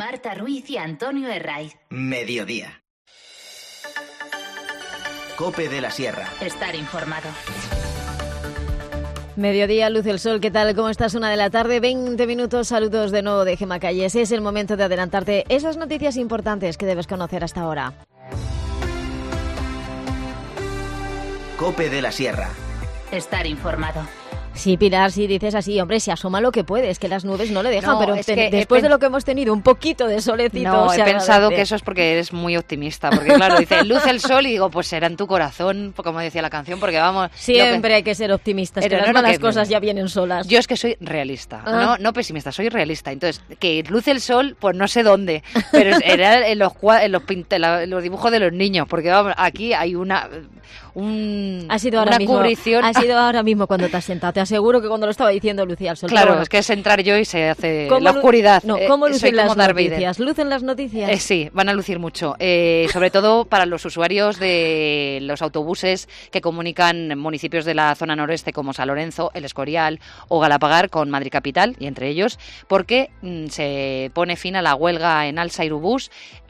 Marta Ruiz y Antonio Herraiz. Mediodía. COPE de la Sierra. Estar informado. Mediodía, luz del sol, ¿qué tal? ¿Cómo estás? 1 de la tarde, 20 minutos. Saludos de nuevo de Gemma Calles. Es el momento de adelantarte esas noticias importantes que debes conocer hasta ahora. COPE de la Sierra. Estar informado. Sí, Pilar, sí dices así, hombre, se asoma lo que puede, es que las nubes no le dejan, No, pero después de lo que hemos tenido, un poquito de solecito. No, he pensado que eso es porque eres muy optimista, porque claro, dice, luce el sol y digo, pues será en tu corazón, como decía la canción, porque vamos... Siempre hay que ser optimistas, que las malas cosas ya vienen solas. Yo es que soy realista, no pesimista, soy realista, entonces, que luce el sol, pues no sé dónde, pero era en los dibujos de los niños, porque vamos, aquí hay una cubrición. Ha sido ahora mismo cuando te has sentado. Te aseguro que cuando lo estaba diciendo lucía el sol. Claro, es que es entrar yo y se hace la oscuridad. No, ¿cómo lucen las noticias? ¿Lucen las noticias? Sí, van a lucir mucho. Sobre todo para los usuarios de los autobuses que comunican municipios de la zona noreste como San Lorenzo, El Escorial o Galapagar con Madrid Capital, y entre ellos, porque se pone fin a la huelga en Alsa Irubús.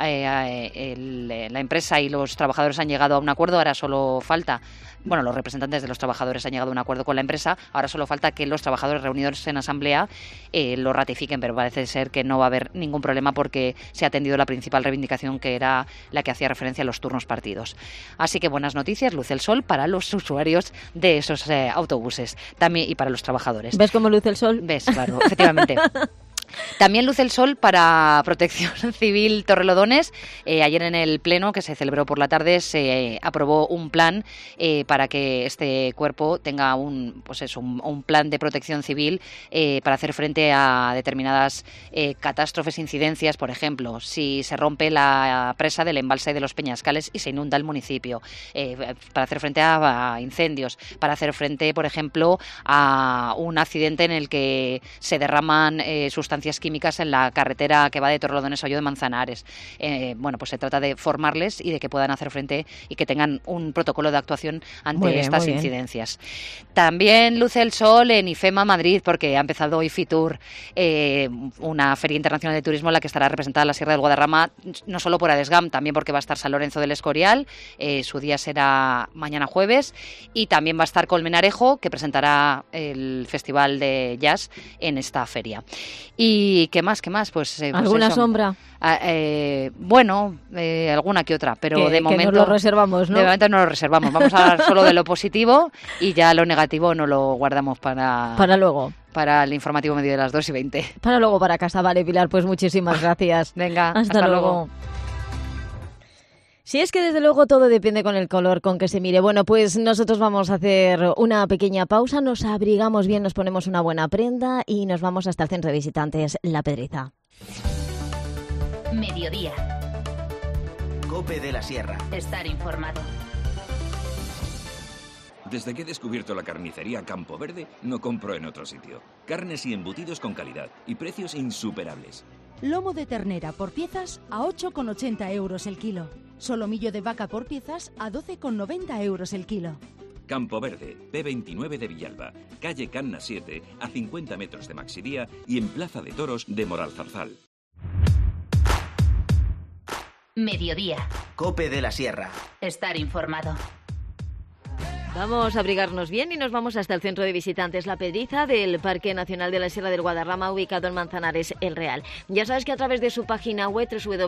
La empresa y los trabajadores han llegado a un acuerdo, ahora solo falta, los representantes de los trabajadores han llegado a un acuerdo con la empresa, ahora solo falta que los trabajadores reunidos en asamblea lo ratifiquen, pero parece ser que no va a haber ningún problema porque se ha atendido la principal reivindicación, que era la que hacía referencia a los turnos partidos. Así que buenas noticias, luce el sol para los usuarios de esos autobuses también y para los trabajadores. ¿Ves cómo luce el sol? ¿Ves? Claro, efectivamente. También luce el sol para Protección Civil Torrelodones. Ayer en el pleno que se celebró por la tarde se aprobó un plan para que este cuerpo tenga un plan de protección civil para hacer frente a determinadas catástrofes, incidencias. Por ejemplo, si se rompe la presa del embalse de los Peñascales y se inunda el municipio, para hacer frente a incendios, para hacer frente, por ejemplo, a un accidente en el que se derraman sustancias químicas en la carretera que va de Torrelodones a Hoyo de Manzanares. Pues se trata de formarles y de que puedan hacer frente y que tengan un protocolo de actuación ante estas incidencias. También luce el sol en IFEMA Madrid, porque ha empezado hoy Fitur, una feria internacional de turismo en la que estará representada la Sierra del Guadarrama, no solo por ADESGAM, también porque va a estar San Lorenzo del Escorial, su día será mañana jueves, y también va a estar Colmenarejo, que presentará el Festival de Jazz en esta feria. ¿Y qué más? Pues ¿alguna sombra? Alguna que otra, pero de momento nos lo reservamos, ¿no? De momento no lo reservamos. Vamos a hablar solo de lo positivo y ya lo negativo no lo guardamos para luego. Para el informativo medio de las 2:20. Para luego, para casa. Vale, Pilar, pues muchísimas gracias. Venga, hasta luego. Si es que desde luego todo depende con el color con que se mire. Bueno, pues nosotros vamos a hacer una pequeña pausa, nos abrigamos bien, nos ponemos una buena prenda y nos vamos hasta el centro de visitantes La Pedriza. Mediodía. COPE de la Sierra. Estar informado. Desde que he descubierto la carnicería Campo Verde, no compro en otro sitio. Carnes y embutidos con calidad y precios insuperables. Lomo de ternera por piezas a 8,80 euros el kilo. Solomillo de vaca por piezas a 12,90 euros el kilo. Campo Verde, P29 de Villalba, calle Canna 7, a 50 metros de Maxidía y en Plaza de Toros de Moralzarzal. Mediodía. COPE de la Sierra. Estar informado. Vamos a abrigarnos bien y nos vamos hasta el centro de visitantes La Pedriza del Parque Nacional de la Sierra del Guadarrama, ubicado en Manzanares, El Real. Ya sabes que a través de su página web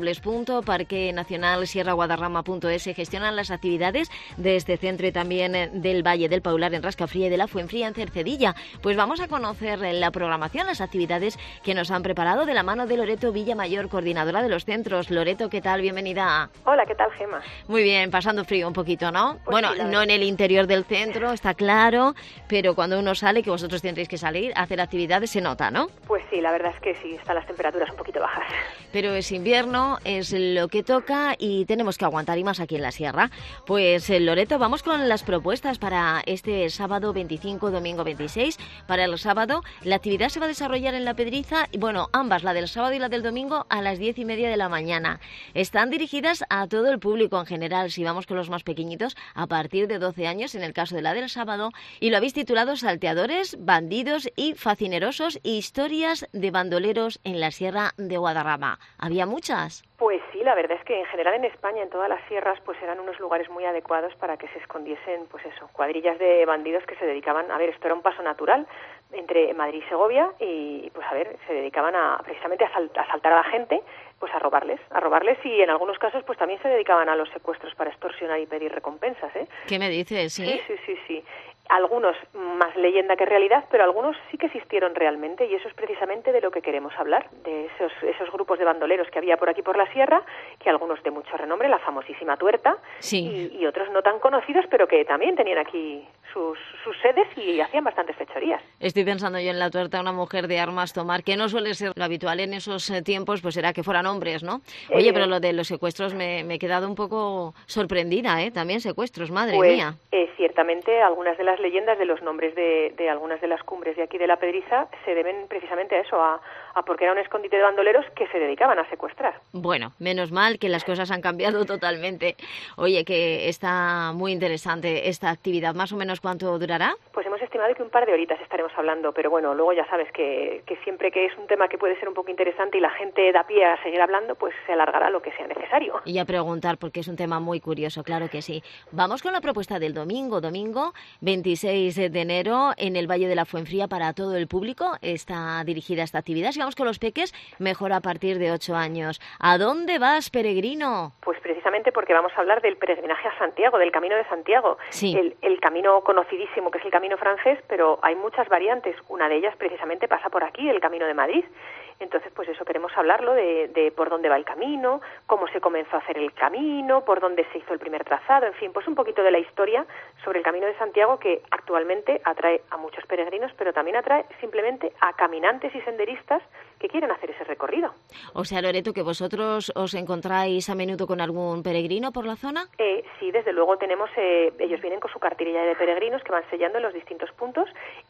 www.parquenacionalsierraguadarrama.es se gestionan las actividades de este centro y también del Valle del Paular en Rascafría y de la Fuenfría en Cercedilla. Pues vamos a conocer la programación, las actividades que nos han preparado de la mano de Loreto Villamayor, coordinadora de los centros. Loreto, ¿qué tal? Bienvenida. Hola, ¿qué tal, Gemma? Muy bien, pasando frío un poquito, ¿no? Pues bueno, sí, no en el interior del centro, está claro, pero cuando uno sale, que vosotros tendréis que salir a hacer actividades, se nota, ¿no? Pues sí, la verdad es que sí, están las temperaturas un poquito bajas. Pero es invierno, es lo que toca y tenemos que aguantar, y más aquí en la sierra. Pues Loreto, vamos con las propuestas para este sábado 25, domingo 26. Para el sábado, la actividad se va a desarrollar en La Pedriza, y bueno, ambas, la del sábado y la del domingo, a las 10:30 de la mañana. Están dirigidas a todo el público en general. Si vamos con los más pequeñitos, a partir de 12 años, en en el caso de la del sábado, y lo habéis titulado Salteadores, bandidos y facinerosos, historias de bandoleros en la Sierra de Guadarrama. ¿Había muchas? Pues sí, la verdad es que en general en España, en todas las sierras, pues eran unos lugares muy adecuados para que se escondiesen, pues eso, cuadrillas de bandidos que se dedicaban, a ver, esto era un paso natural entre Madrid y Segovia y, pues a ver, se dedicaban precisamente a asaltar a la gente, pues a robarles y en algunos casos pues también se dedicaban a los secuestros para extorsionar y pedir recompensas, ¿eh? ¿Qué me dices? ¿Sí? Sí. Algunos más leyenda que realidad, pero algunos sí que existieron realmente y eso es precisamente de lo que queremos hablar, de esos grupos de bandoleros que había por aquí por la sierra, que algunos de mucho renombre, la famosísima Tuerta, sí. y otros no tan conocidos, pero que también tenían aquí sus sedes y hacían bastantes fechorías. Estoy pensando yo en la Tuerta, una mujer de armas tomar, que no suele ser lo habitual en esos tiempos, pues era que fueran hombres, ¿no? Oye, pero lo de los secuestros me he quedado un poco sorprendida, ¿eh? También secuestros, madre mía. Ciertamente algunas de las leyendas de los nombres de algunas de las cumbres de aquí de la Pedriza se deben precisamente a eso, a porque era un escondite de bandoleros que se dedicaban a secuestrar. Bueno, menos mal que las cosas han cambiado totalmente. Oye, que está muy interesante esta actividad. ¿Más o menos cuánto durará? Pues hemos estimado que un par de horitas estaremos hablando, pero bueno, luego ya sabes que siempre que es un tema que puede ser un poco interesante y la gente da pie a seguir hablando, pues se alargará lo que sea necesario. Y a preguntar, porque es un tema muy curioso, claro que sí. Vamos con la propuesta del domingo 26 de enero, en el Valle de la Fuenfría para todo el público. Está dirigida esta actividad. Si vamos con los peques, mejor a partir de 8 años. ¿A dónde vas, peregrino? Pues precisamente porque vamos a hablar del peregrinaje a Santiago, del Camino de Santiago. Sí. El camino conocidísimo, que es el camino francés, pero hay muchas variantes. Una de ellas precisamente pasa por aquí, el Camino de Madrid. Entonces, pues eso, queremos hablarlo de por dónde va el camino, cómo se comenzó a hacer el camino, por dónde se hizo el primer trazado, en fin, pues un poquito de la historia sobre el Camino de Santiago, que actualmente atrae a muchos peregrinos, pero también atrae simplemente a caminantes y senderistas que quieren hacer ese recorrido. O sea, Loreto, que vosotros os encontráis a menudo con algún peregrino por la zona. Sí, desde luego tenemos, ellos vienen con su cartilla de peregrinos que van sellando en los distintos puntos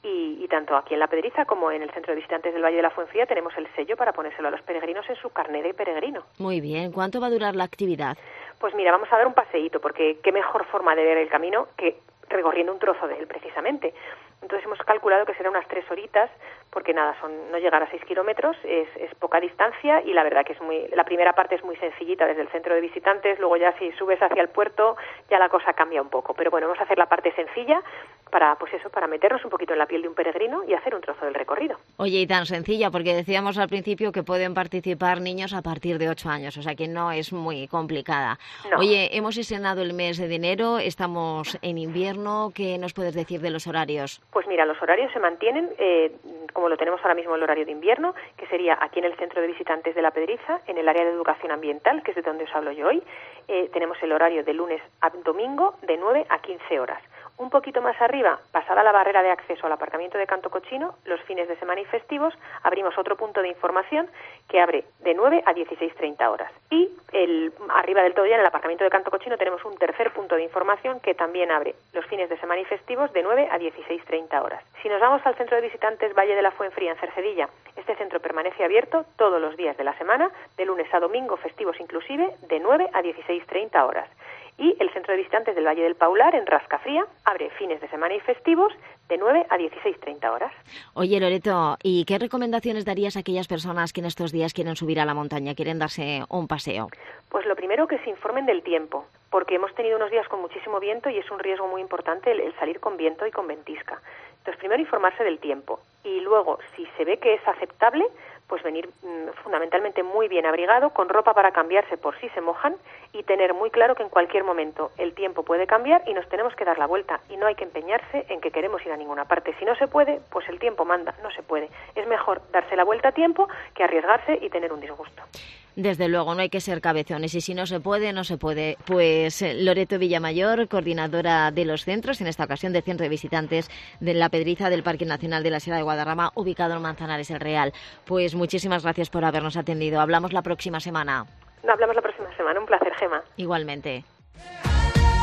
y tanto aquí en La Pedriza como en el Centro de Visitantes del Valle de la Fuenfría tenemos el sello para ponérselo a los peregrinos en su carnet de peregrino. Muy bien. ¿Cuánto va a durar la actividad? Pues mira, vamos a dar un paseíto, porque qué mejor forma de ver el camino que recorriendo un trozo de él, precisamente. Entonces hemos calculado que será unas 3 horitas, porque nada, no llegar a 6 kilómetros, es poca distancia y la verdad que la primera parte es muy sencillita desde el centro de visitantes, luego ya si subes hacia el puerto ya la cosa cambia un poco. Pero bueno, vamos a hacer la parte sencilla para meternos un poquito en la piel de un peregrino y hacer un trozo del recorrido. Oye, y tan sencilla, porque decíamos al principio que pueden participar niños a partir de 8 años, o sea que no es muy complicada. No. Oye, hemos estrenado el mes de enero, estamos en invierno, ¿qué nos puedes decir de los horarios? Pues mira, los horarios se mantienen como lo tenemos ahora mismo el horario de invierno, que sería aquí en el Centro de Visitantes de La Pedriza, en el área de Educación Ambiental, que es de donde os hablo yo hoy. Tenemos el horario de lunes a domingo de 9 a 15 horas. Un poquito más arriba, pasada la barrera de acceso al aparcamiento de Canto Cochino, los fines de semana y festivos, abrimos otro punto de información que abre de 9 a 16:30 horas. Y arriba del todo ya en el aparcamiento de Canto Cochino tenemos un tercer punto de información que también abre los fines de semana y festivos de 9 a 16:30 horas. Si nos vamos al Centro de Visitantes Valle de la Fuenfría en Cercedilla, este centro permanece abierto todos los días de la semana, de lunes a domingo, festivos inclusive, de 9 a 16:30 horas. Y el Centro de Visitantes del Valle del Paular, en Rascafría, abre fines de semana y festivos de 9 a 16:30 horas. Oye, Loreto, ¿y qué recomendaciones darías a aquellas personas que en estos días quieren subir a la montaña, quieren darse un paseo? Pues lo primero, que se informen del tiempo, porque hemos tenido unos días con muchísimo viento y es un riesgo muy importante el salir con viento y con ventisca. Entonces, primero informarse del tiempo y luego, si se ve que es aceptable, pues venir fundamentalmente muy bien abrigado, con ropa para cambiarse por si se mojan y tener muy claro que en cualquier momento el tiempo puede cambiar y nos tenemos que dar la vuelta y no hay que empeñarse en que queremos ir a ninguna parte. Si no se puede, pues el tiempo manda, no se puede. Es mejor darse la vuelta a tiempo que arriesgarse y tener un disgusto. Desde luego, no hay que ser cabezones y si no se puede, no se puede. Pues Loreto Villamayor, coordinadora de los centros, en esta ocasión del Centro de Visitantes de La Pedriza del Parque Nacional de la Sierra de Guadarrama, ubicado en Manzanares el Real. Pues muchísimas gracias por habernos atendido. Hablamos la próxima semana. Hablamos la próxima semana. Un placer, Gema. Igualmente.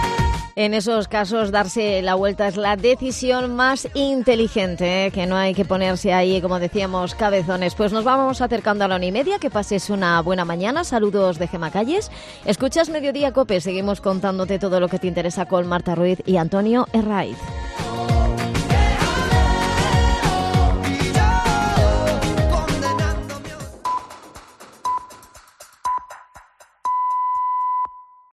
En esos casos, darse la vuelta es la decisión más inteligente, ¿eh? Que no hay que ponerse ahí, como decíamos, cabezones. Pues nos vamos acercando a la 1:30, que pases una buena mañana. Saludos de Gemma Calles. Escuchas Mediodía COPE, seguimos contándote todo lo que te interesa con Marta Ruiz y Antonio Herraiz.